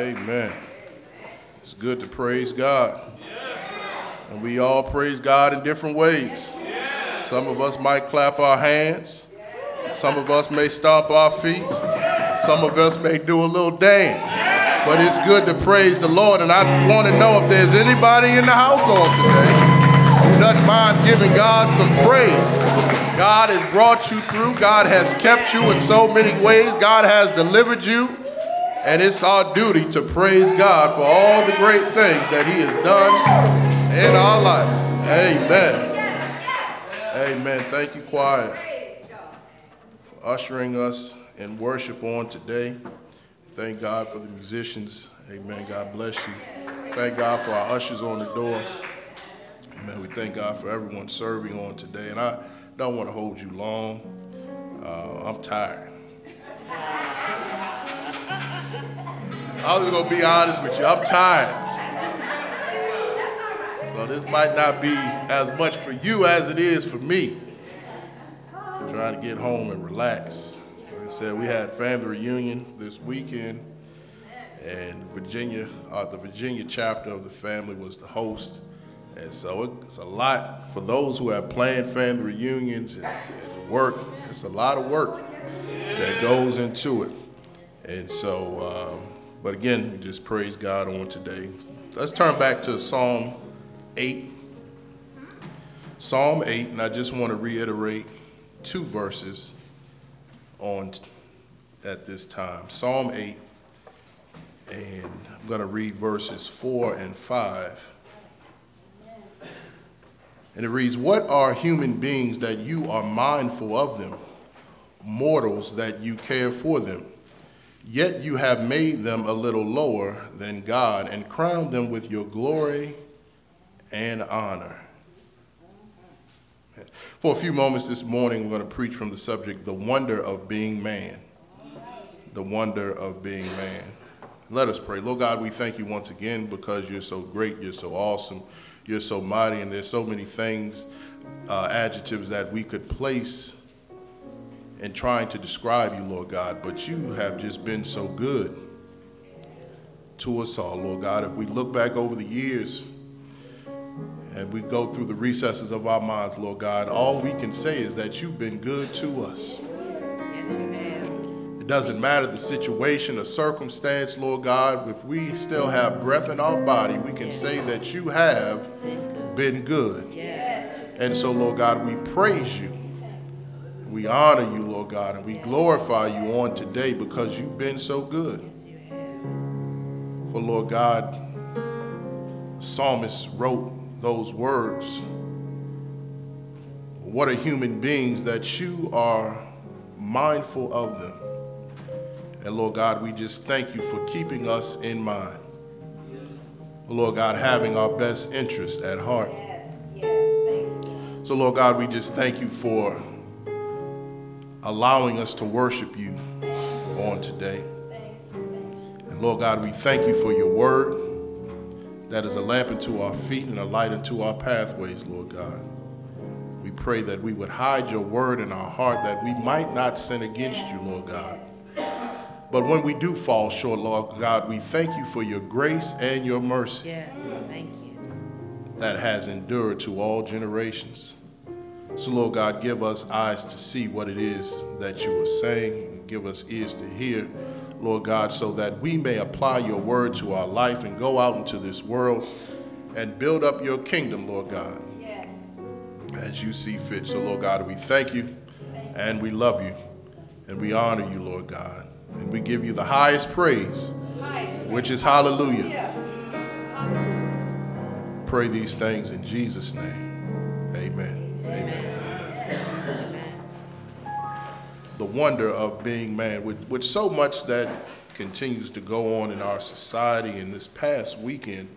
Amen. It's good to praise God. And we all praise God in different ways. Some of us might clap our hands. Some of us may stomp our feet. Some of us may do a little dance. But it's good to praise the Lord. And I want to know if there's anybody in the house on today who doesn't mind giving God some praise. God has brought you through. God has kept you in so many ways. God has delivered you. And it's our duty to praise God for all the great things that he has done in our life. Amen. Amen. Thank you, choir, for ushering us in worship on today. Thank God for the musicians. Amen. God bless you. Thank God for our ushers on the door. Amen. We thank God for everyone serving on today. And I don't want to hold you long. I'm tired. I'm just going to be honest with you. I'm tired. So this might not be as much for you as it is for me. I'm trying to get home and relax. Like I said, we had family reunion this weekend, and the Virginia chapter of the family was the host. And so it's a lot for those who have planned family reunions and work. It's a lot of work that goes into it. And so, but again, we just praise God on today. Let's turn back to Psalm 8. Psalm 8, and I just want to reiterate two verses at this time. Psalm 8, and I'm going to read verses 4 and 5. And it reads, "What are human beings that you are mindful of them, mortals that you care for them? Yet you have made them a little lower than God and crowned them with your glory and honor." For a few moments this morning, we're going to preach from the subject, the wonder of being man. The wonder of being man. Let us pray. Lord God, we thank you once again because you're so great, you're so awesome, you're so mighty, and there's so many things, adjectives that we could place in trying to describe you, Lord God, but you have just been so good to us all, Lord God. If we look back over the years and we go through the recesses of our minds, Lord God, all we can say is that you've been good to us. Yes, you have. It doesn't matter the situation or circumstance, Lord God. If we still have breath in our body, we can say that you have been good. Yes. And so, Lord God, we praise you. We honor you, Lord God, and we glorify you on today because you've been so good. Yes, you have. For, Lord God, the psalmist wrote those words. What are human beings that you are mindful of them? And, Lord God, we just thank you for keeping us in mind. Lord God, having our best interest at heart. Yes, thank you. So, Lord God, we just thank you for allowing us to worship you on today. And Lord God, we thank you for your word that is a lamp unto our feet and a light unto our pathways, Lord God. We pray that we would hide your word in our heart that we might not sin against you, Lord God. But when we do fall short, Lord God, we thank you for your grace and your mercy. Yes, thank you. That has endured to all generations. So, Lord God, give us eyes to see what it is that you are saying, and give us ears to hear, Lord God, so that we may apply your word to our life and go out into this world and build up your kingdom, Lord God, Yes. as you see fit. So, Lord God, we thank you and we love you and we honor you, Lord God, and we give you the highest praise, which is hallelujah. Pray these things in Jesus' name. Amen. Amen. The wonder of being man, with so much that continues to go on in our society. In this past weekend,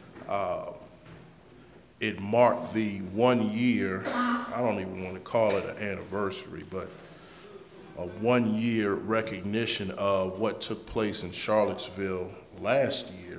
it marked the 1 year, I don't even want to call it an anniversary, but a 1 year recognition of what took place in Charlottesville last year.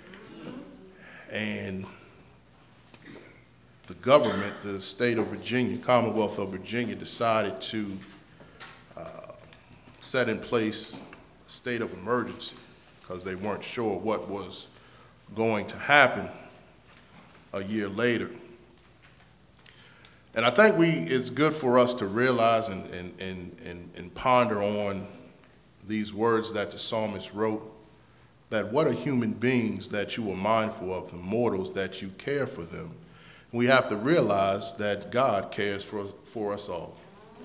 And the government, the state of Virginia, Commonwealth of Virginia, decided to set in place a state of emergency. because they weren't sure what was going to happen a year later. And I think it's good for us to realize and ponder on these words that the psalmist wrote, that what are human beings that you are mindful of them, mortals that you care for them. We have to realize that God cares for us all.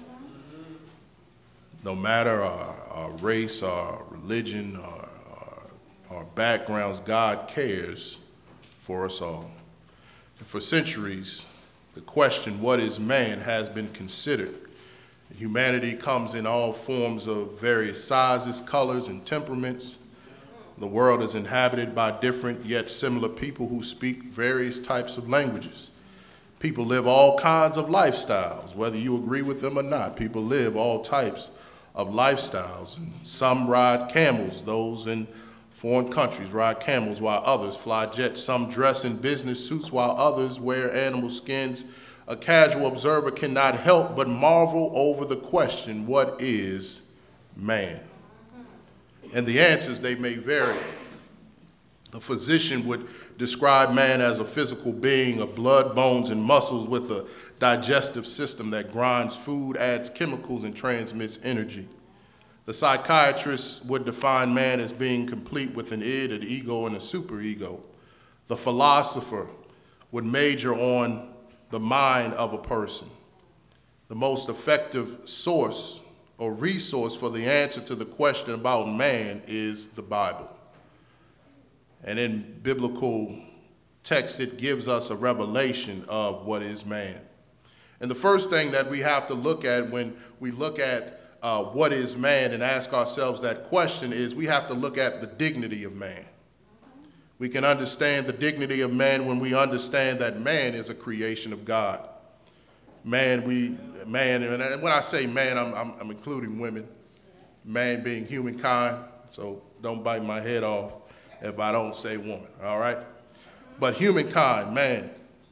No matter our race, our religion, our backgrounds, God cares for us all. And for centuries, the question, what is man, has been considered. Humanity comes in all forms of various sizes, colors, and temperaments. The world is inhabited by different yet similar people who speak various types of languages. People live all kinds of lifestyles, whether you agree with them or not. People live all types of lifestyles. And some ride camels. Those in foreign countries ride camels while others fly jets. Some dress in business suits while others wear animal skins. A casual observer cannot help but marvel over the question, what is man? And the answers, they may vary. The physician would describe man as a physical being of blood, bones, and muscles with a digestive system that grinds food, adds chemicals, and transmits energy. The psychiatrist would define man as being complete with an id, an ego, and a superego. The philosopher would major on the mind of a person. The most effective source or resource for the answer to the question about man is the Bible. And in biblical text, it gives us a revelation of what is man. And the first thing that we have to look at when we look at what is man and ask ourselves that question is we have to look at the dignity of man. We can understand the dignity of man when we understand that man is a creation of God. Man, and when I say man, I'm including women. Man being humankind, so don't bite my head off if I don't say woman, all right? But humankind, man,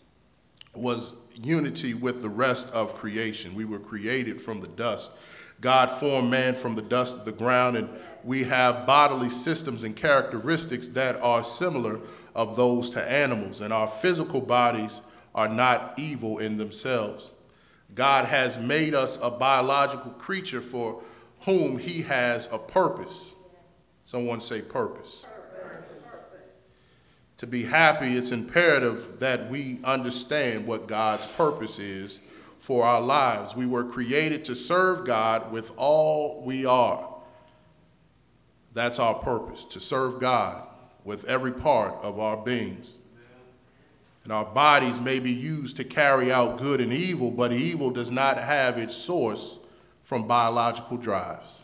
was unity with the rest of creation. We were created from the dust. God formed man from the dust of the ground, and we have bodily systems and characteristics that are similar of those to animals, and our physical bodies are not evil in themselves. God has made us a biological creature for whom he has a purpose. Someone say purpose. To be happy, it's imperative that we understand what God's purpose is for our lives. We were created to serve God with all we are. That's our purpose, to serve God with every part of our beings. And our bodies may be used to carry out good and evil, but evil does not have its source from biological drives.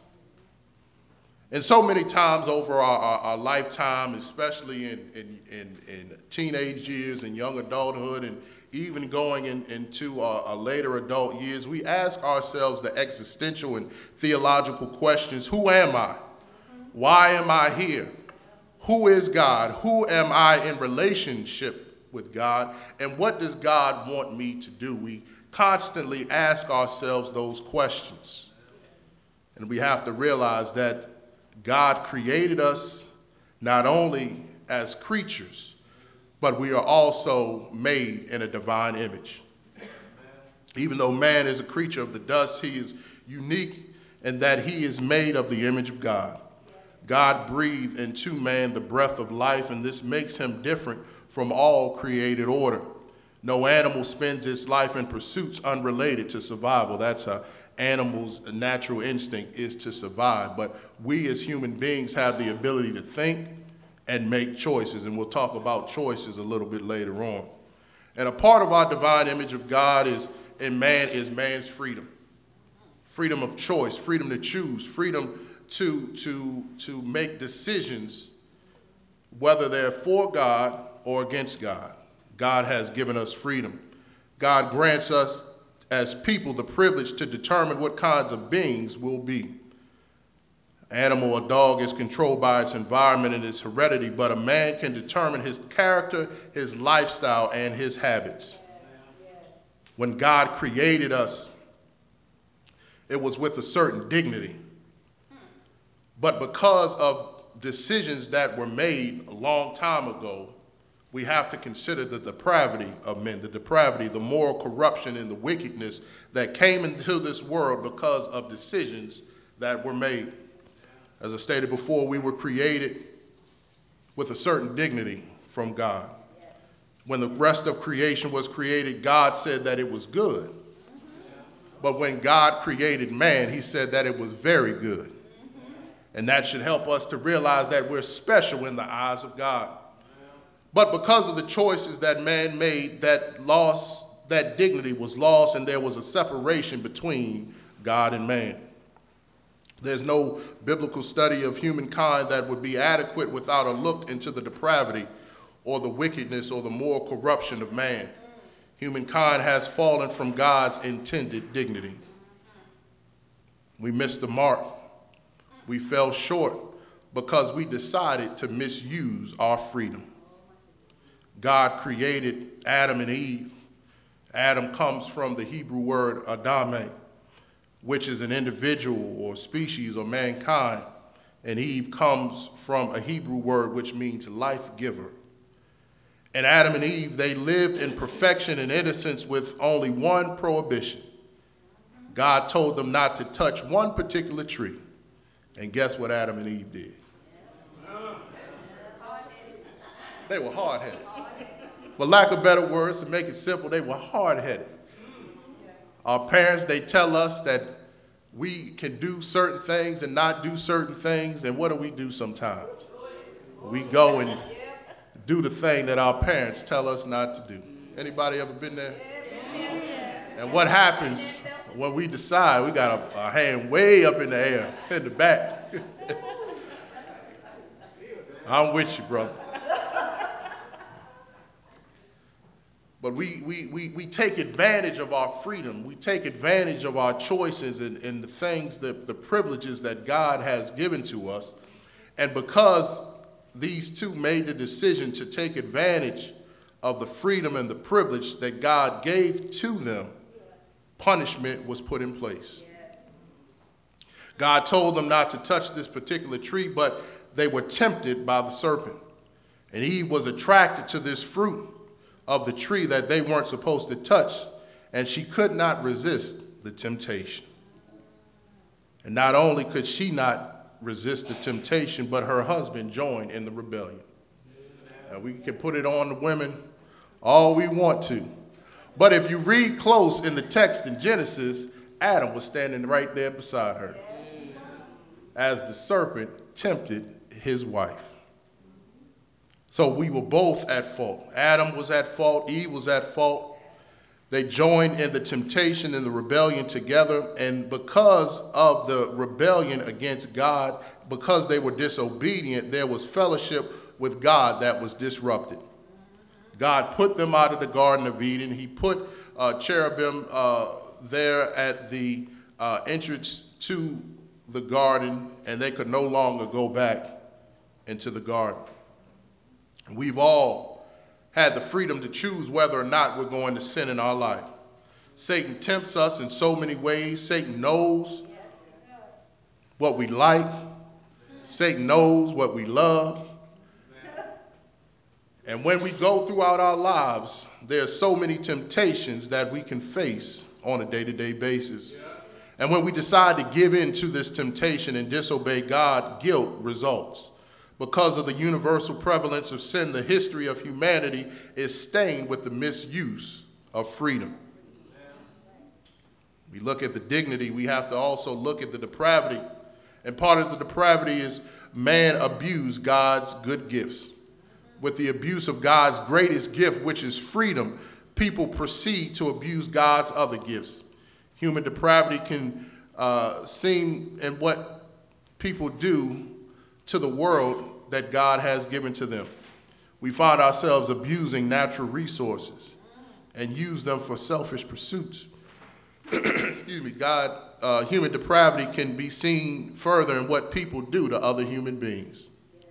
And so many times over our lifetime, especially in teenage years and young adulthood, and even going into our later adult years, we ask ourselves the existential and theological questions: who am I? Why am I here? Who is God? Who am I in relationship with God? And what does God want me to do? We constantly ask ourselves those questions. And we have to realize that God created us not only as creatures, but we are also made in a divine image. Even though man is a creature of the dust, he is unique in that he is made of the image of God. God breathed into man the breath of life, and this makes him different from all created order. No animal spends its life in pursuits unrelated to survival. That's an animal's natural instinct, is to survive. But we as human beings have the ability to think and make choices, and we'll talk about choices a little bit later on. And a part of our divine image of God is man's freedom. Freedom of choice, freedom to choose, freedom to make decisions, whether they're for God or against God. God has given us freedom. God grants us as people the privilege to determine what kinds of beings we'll be. Animal or dog is controlled by its environment and its heredity, but a man can determine his character, his lifestyle, and his habits. When God created us, it was with a certain dignity. But because of decisions that were made a long time ago, we have to consider the depravity of men, the moral corruption and the wickedness that came into this world because of decisions that were made. As I stated before, we were created with a certain dignity from God. When the rest of creation was created, God said that it was good. But when God created man, he said that it was very good. And that should help us to realize that we're special in the eyes of God. But because of the choices that man made, that dignity was lost, and there was a separation between God and man. There's no biblical study of humankind that would be adequate without a look into the depravity or the wickedness or the moral corruption of man. Humankind has fallen from God's intended dignity. We missed the mark. We fell short because we decided to misuse our freedom. God created Adam and Eve. Adam comes from the Hebrew word Adame, which is an individual or species or mankind, and Eve comes from a Hebrew word which means life giver. And Adam and Eve, they lived in perfection and innocence with only one prohibition. God told them not to touch one particular tree. And guess what Adam and Eve did? They were hard-headed. For lack of better words, to make it simple, they were hard-headed. Our parents, they tell us that we can do certain things and not do certain things, and what do sometimes? We go and do the thing that our parents tell us not to do. Anybody ever been there? And what happens when we decide we got a hand way up in the air, in the back? I'm with you, brother. But we take advantage of our freedom. We take advantage of our choices and the things, the privileges that God has given to us. And because these two made the decision to take advantage of the freedom and the privilege that God gave to them, punishment was put in place. God told them not to touch this particular tree, but they were tempted by the serpent. And Eve was attracted to this fruit of the tree that they weren't supposed to touch, and she could not resist the temptation. And not only could she not resist the temptation, but her husband joined in the rebellion. Now, we can put it on the women all we want to, but if you read close in the text in Genesis, Adam was standing right there beside her as the serpent tempted his wife. So we were both at fault. Adam was at fault. Eve was at fault. They joined in the temptation and the rebellion together. And because of the rebellion against God, because they were disobedient, there was fellowship with God that was disrupted. God put them out of the Garden of Eden. He put cherubim there at the entrance to the garden, and they could no longer go back into the garden. We've all had the freedom to choose whether or not we're going to sin in our life. Satan tempts us in so many ways. Satan knows what we like. Satan knows what we love. And when we go throughout our lives, there are so many temptations that we can face on a day-to-day basis. And when we decide to give in to this temptation and disobey God, guilt results. Because of the universal prevalence of sin, the history of humanity is stained with the misuse of freedom. We look at the dignity, we have to also look at the depravity. And part of the depravity is man abused God's good gifts. With the abuse of God's greatest gift, which is freedom, people proceed to abuse God's other gifts. Human depravity can seem in what people do to the world that God has given to them. We find ourselves abusing natural resources and use them for selfish pursuits. Excuse me, human depravity can be seen further in what people do to other human beings.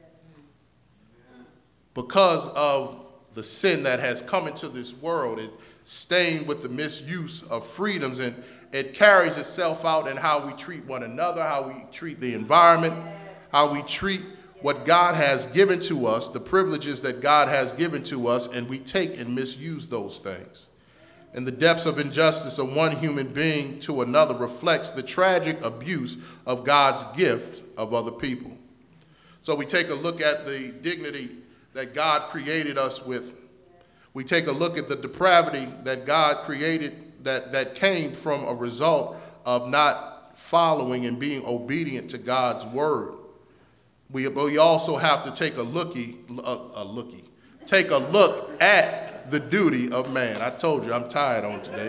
Because of the sin that has come into this world, it's stained with the misuse of freedoms, and it carries itself out in how we treat one another, how we treat the environment, how we treat what God has given to us, the privileges that God has given to us, and we take and misuse those things. And the depths of injustice of one human being to another reflects the tragic abuse of God's gift of other people. So we take a look at the dignity that God created us with. We take a look at the depravity that God created that came from a result of not following and being obedient to God's word. We also have to take a look at the duty of man. I told you I'm tired on today.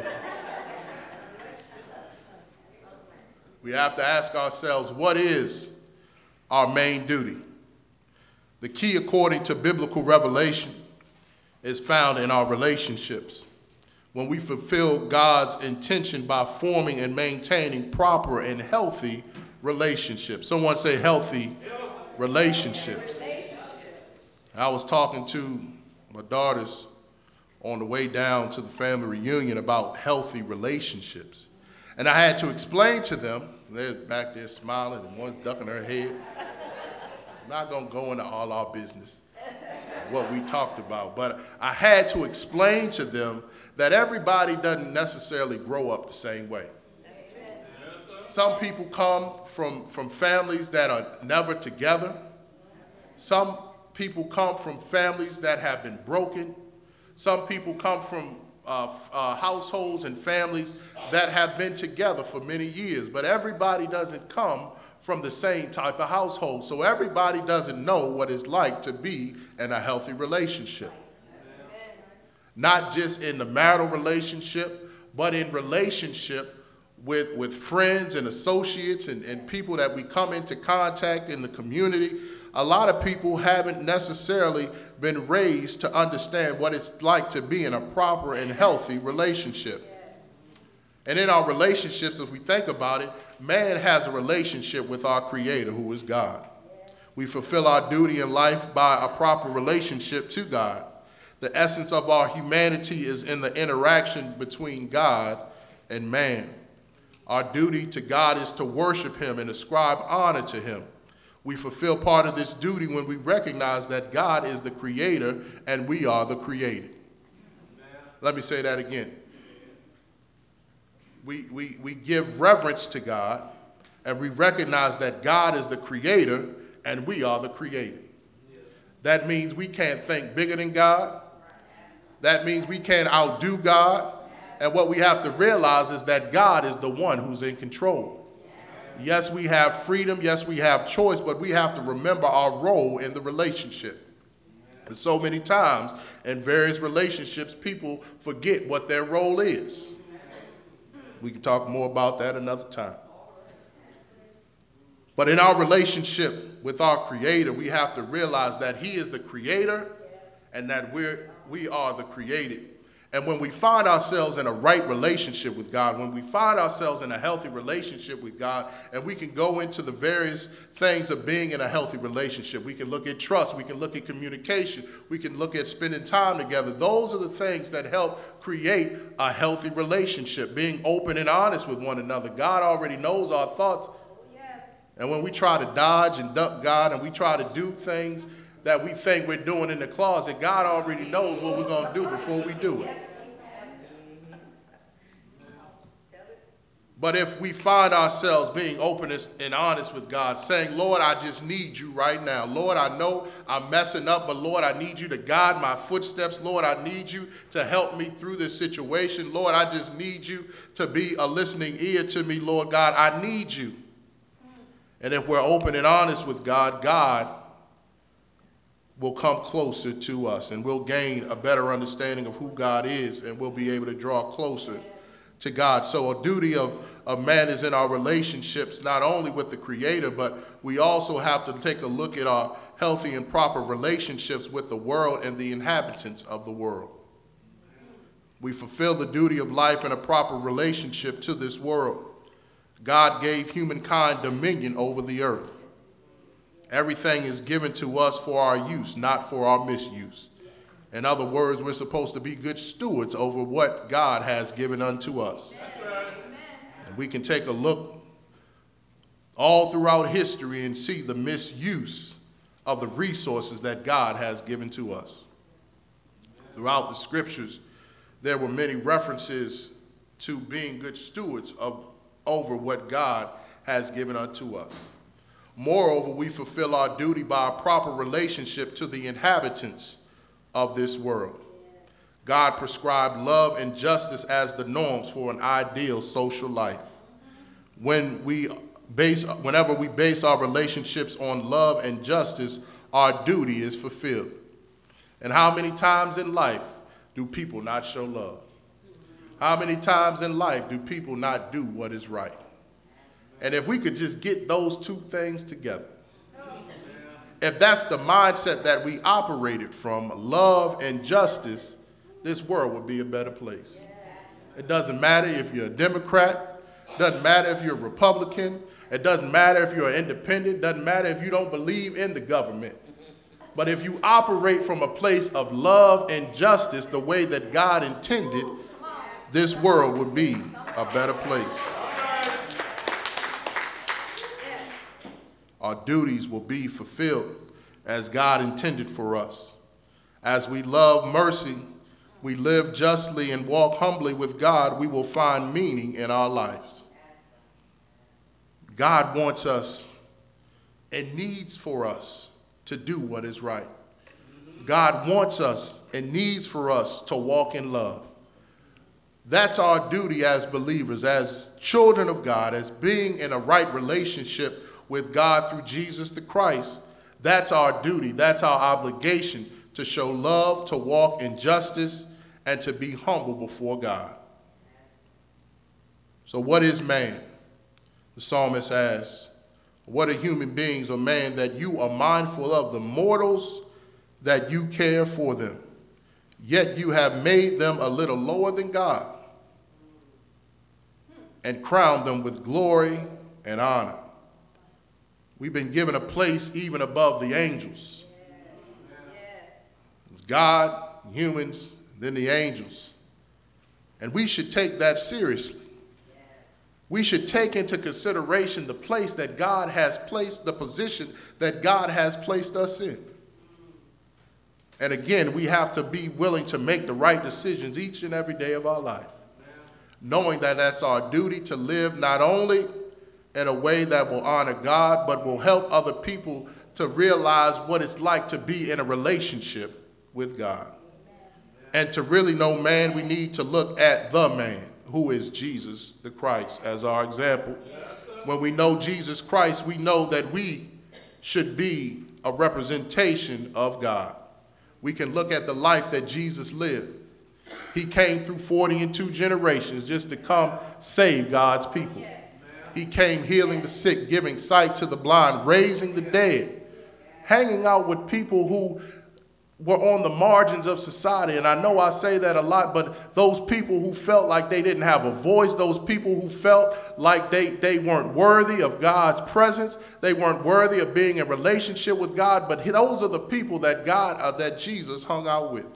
We have to ask ourselves, what is our main duty? The key, according to biblical revelation, is found in our relationships. When we fulfill God's intention by forming and maintaining proper and healthy relationships. Someone say healthy relationships. I was talking to my daughters on the way down to the family reunion about healthy relationships. And I had to explain to them, they're back there smiling and one's ducking her head. I'm not going to go into all our business, what we talked about, but I had to explain to them that everybody doesn't necessarily grow up the same way. Some people come from families that are never together. Some people come from families that have been broken. Some people come from households and families that have been together for many years, but everybody doesn't come from the same type of household. So everybody doesn't know what it's like to be in a healthy relationship. Not just in the marital relationship, but in relationship with friends and associates and people that we come into contact in the community. A lot of people haven't necessarily been raised to understand what it's like to be in a proper and healthy relationship. And in our relationships, if we think about it, man has a relationship with our Creator, who is God. We fulfill our duty in life by a proper relationship to God. The essence of our humanity is in the interaction between God and man. Our duty to God is to worship Him and ascribe honor to Him. We fulfill part of this duty when we recognize that God is the Creator and we are the created. Let me say that again. We give reverence to God, and we recognize that God is the Creator and we are the created. That means we can't think bigger than God. That means we can't outdo God. And what we have to realize is that God is the one who's in control. Yes, we have freedom. Yes, we have choice, but we have to remember our role in the relationship. And so many times in various relationships, people forget what their role is. We can talk more about that another time. But in our relationship with our Creator, we have to realize that He is the Creator and that we are the created. And when we find ourselves in a right relationship with God, when we find ourselves in a healthy relationship with God, and we can go into the various things of being in a healthy relationship. We can look at trust. We can look at communication. We can look at spending time together. Those are the things that help create a healthy relationship, being open and honest with one another. God already knows our thoughts. And when we try to dodge and duck God and we try to do things that we think we're doing in the closet, God already knows what we're going to do before we do it. But if we find ourselves being open and honest with God, saying, Lord, I just need you right now. Lord, I know I'm messing up, but Lord, I need you to guide my footsteps. Lord, I need you to help me through this situation. Lord, I just need you to be a listening ear to me, Lord God. I need you. And if we're open and honest with God, God will come closer to us and we'll gain a better understanding of who God is, and we'll be able to draw closer to God. So a duty of man is in our relationships, not only with the Creator, but we also have to take a look at our healthy and proper relationships with the world and the inhabitants of the world. We fulfill the duty of life in a proper relationship to this world. God gave humankind dominion over the earth. Everything is given to us for our use, not for our misuse. In other words, we're supposed to be good stewards over what God has given unto us. And we can take a look all throughout history and see the misuse of the resources that God has given to us. Throughout the scriptures, there were many references to being good stewards over what God has given unto us. Moreover, we fulfill our duty by a proper relationship to the inhabitants of this world. God prescribed love and justice as the norms for an ideal social life. Whenever we base our relationships on love and justice, our duty is fulfilled. And how many times in life do people not show love? How many times in life do people not do what is right? And if we could just get those two things together, if that's the mindset that we operated from, love and justice, this world would be a better place. It doesn't matter if you're a Democrat, doesn't matter if you're a Republican, it doesn't matter if you're an independent, doesn't matter if you don't believe in the government. But if you operate from a place of love and justice the way that God intended, this world would be a better place. Our duties will be fulfilled as God intended for us. As we love mercy, we live justly and walk humbly with God, we will find meaning in our lives. God wants us and needs for us to do what is right. God wants us and needs for us to walk in love. That's our duty as believers, as children of God, as being in a right relationship with God through Jesus the Christ. That's our duty. That's our obligation, to show love, to walk in justice, and to be humble before God. So what is man? The psalmist asks, what are human beings or man that you are mindful of, the mortals that you care for them? Yet you have made them a little lower than God and crowned them with glory and honor. We've been given a place even above the angels. It's God, humans, then the angels. And we should take that seriously. We should take into consideration the place that God has placed, the position that God has placed us in. And again, we have to be willing to make the right decisions each and every day of our life, knowing that that's our duty to live not only in a way that will honor God, but will help other people to realize what it's like to be in a relationship with God. And to really know man, we need to look at the man, who is Jesus the Christ, as our example. When we know Jesus Christ, we know that we should be a representation of God. We can look at the life that Jesus lived. He came through 42 generations just to come save God's people. He came healing the sick, giving sight to the blind, raising the dead, hanging out with people who were on the margins of society. And I know I say that a lot, but those people who felt like they didn't have a voice, those people who felt like they weren't worthy of God's presence, they weren't worthy of being in relationship with God, but those are the people that that Jesus hung out with.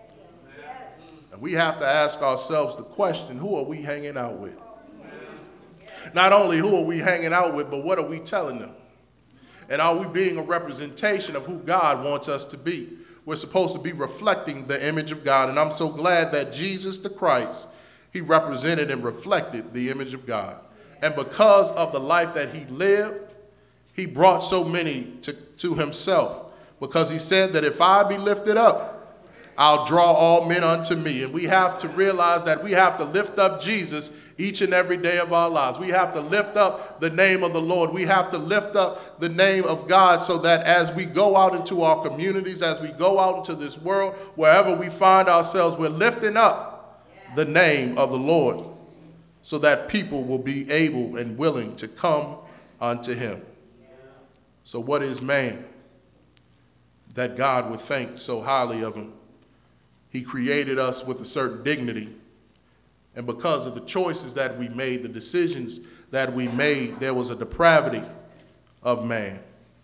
And we have to ask ourselves the question, who are we hanging out with? Not only who are we hanging out with, but what are we telling them? And are we being a representation of who God wants us to be? We're supposed to be reflecting the image of God. And I'm so glad that Jesus the Christ, he represented and reflected the image of God. And because of the life that he lived, he brought so many to himself. Because he said that if I be lifted up, I'll draw all men unto me. And we have to realize that we have to lift up Jesus each and every day of our lives. We have to lift up the name of the Lord. We have to lift up the name of God, so that as we go out into our communities, as we go out into this world, wherever we find ourselves, we're lifting up the name of the Lord, so that people will be able and willing to come unto him. So what is man that God would think so highly of him? He created us with a certain dignity. And because of the choices that we made, the decisions that we made, there was a depravity of man.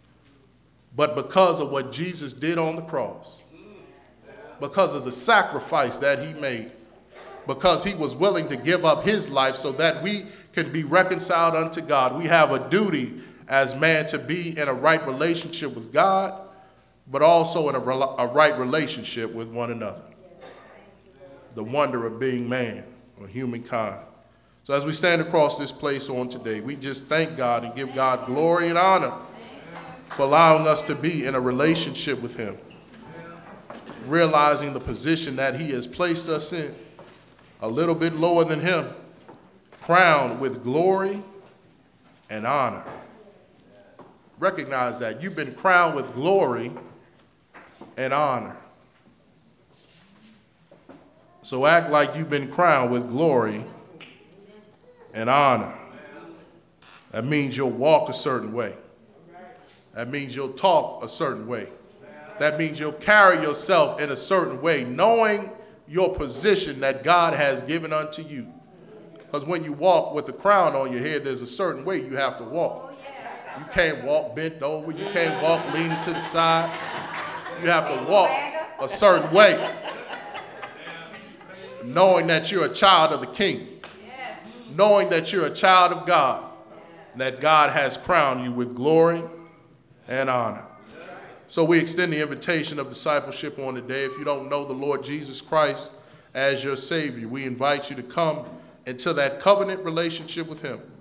But because of what Jesus did on the cross, because of the sacrifice that he made, because he was willing to give up his life so that we can be reconciled unto God, we have a duty as man to be in a right relationship with God, but also in a right relationship with one another. The wonder of being man or humankind. So as we stand across this place on today, we just thank God and give God glory and honor for allowing us to be in a relationship with him, realizing the position that he has placed us in, a little bit lower than him, crowned with glory and honor. Recognize that you've been crowned with glory and honor. So act like you've been crowned with glory and honor. That means you'll walk a certain way. That means you'll talk a certain way. That means you'll carry yourself in a certain way, knowing your position that God has given unto you. Because when you walk with the crown on your head, there's a certain way you have to walk. You can't walk bent over. You can't walk leaning to the side. You have to walk a certain way, knowing that you're a child of the King, knowing that you're a child of God, and that God has crowned you with glory and honor. So we extend the invitation of discipleship on today. If you don't know the Lord Jesus Christ as your Savior, we invite you to come into that covenant relationship with him.